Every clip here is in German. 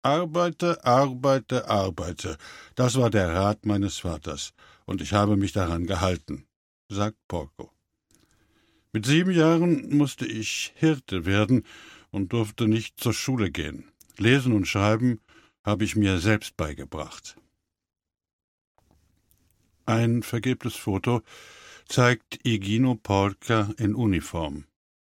Arbeite, arbeite, arbeite. Das war der Rat meines Vaters, und ich habe mich daran gehalten, sagt Porco. Mit 7 Jahren musste ich Hirte werden und durfte nicht zur Schule gehen. Lesen und Schreiben habe ich mir selbst beigebracht. Ein vergilbtes Foto zeigt Igino Porca in Uniform.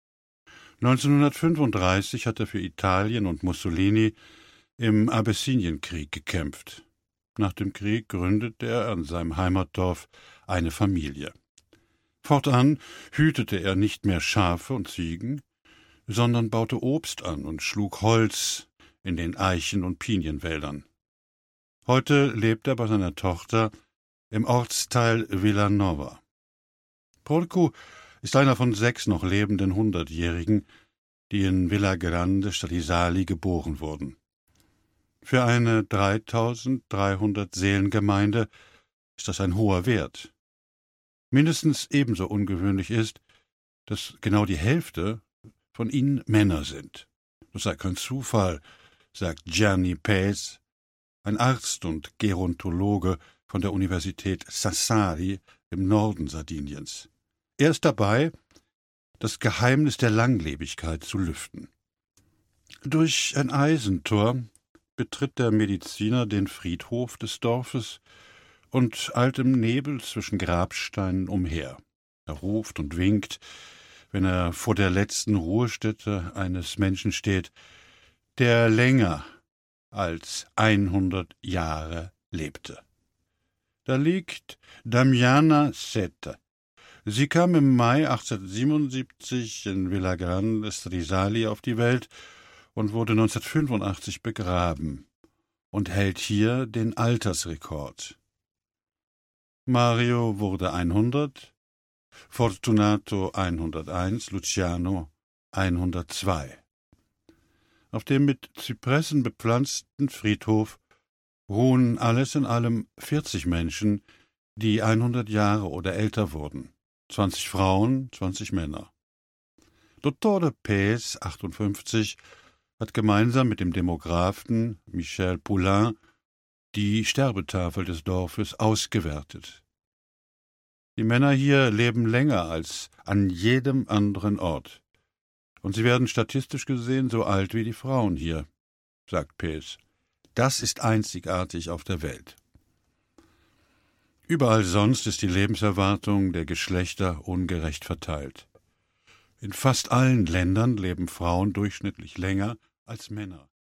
1935 hat er für Italien und Mussolini im Abessinienkrieg gekämpft. Nach dem Krieg gründete er an seinem Heimatdorf eine Familie. Fortan hütete er nicht mehr Schafe und Ziegen, sondern baute Obst an und schlug Holz in den Eichen- und Pinienwäldern. Heute lebt er bei seiner Tochter im Ortsteil Villanova. Porco ist einer von 6 noch lebenden 100-Jährigen, die in Villa Grande Stradisali geboren wurden. Für eine 3300 Seelengemeinde ist das ein hoher Wert. Mindestens ebenso ungewöhnlich ist, dass genau die Hälfte von ihnen Männer sind. Das sei kein Zufall, sagt Gianni Paes, ein Arzt und Gerontologe von der Universität Sassari im Norden Sardiniens. Er ist dabei, das Geheimnis der Langlebigkeit zu lüften. Durch ein Eisentor betritt der Mediziner den Friedhof des Dorfes und eilt im Nebel zwischen Grabsteinen umher. Er ruft und winkt, wenn er vor der letzten Ruhestätte eines Menschen steht, der länger als 100 Jahre lebte. Da liegt Damiana Sette. Sie kam im Mai 1877 in Villa Grande Stradisali auf die Welt und wurde 1985 begraben und hält hier den Altersrekord. Mario wurde 100, Fortunato 101, Luciano 102. Auf dem mit Zypressen bepflanzten Friedhof ruhen alles in allem 40 Menschen, die 100 Jahre oder älter wurden. 20 Frauen, 20 Männer. Dottore Paes, 58, hat gemeinsam mit dem Demographen Michel Poulain die Sterbetafel des Dorfes ausgewertet. Die Männer hier leben länger als an jedem anderen Ort. Und sie werden statistisch gesehen so alt wie die Frauen hier, sagt Paes. Das ist einzigartig auf der Welt. Überall sonst ist die Lebenserwartung der Geschlechter ungerecht verteilt. In fast allen Ländern leben Frauen durchschnittlich länger als Männer.